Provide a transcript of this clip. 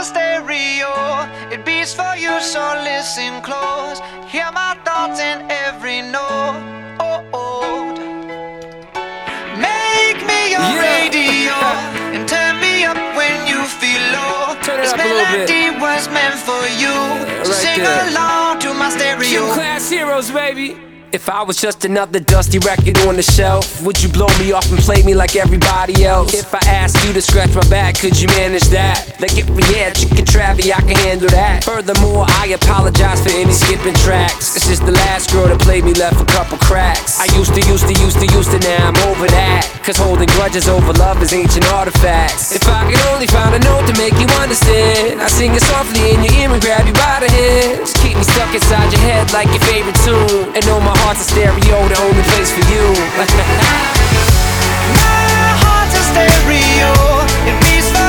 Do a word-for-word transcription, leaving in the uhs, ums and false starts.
a stereo, it beats for you, so listen close. Hear my thoughts in every note. Make me your Yeah. radio and turn me up when you feel low. Turn it This up a little bit. melody was meant for you, so right sing there. along to my stereo. Gym Class Heroes, baby. If I was just another dusty record on the shelf, would you blow me off and play me like everybody else? If I asked you to scratch my back, could you manage that? Like if we had chicken Travie, I can handle that. Furthermore, I apologize for any skipping tracks. This is the last girl that played me, left a couple cracks. I used to, used to, used to, used to, now I'm over that. Cause holding grudges over love is ancient artifacts. If I could only find a note to make you understand, I sing it softly in your ear and grab you by the hands. Keep me stuck inside your head like your favorite tune, and know my heart's a stereo, the only place for you.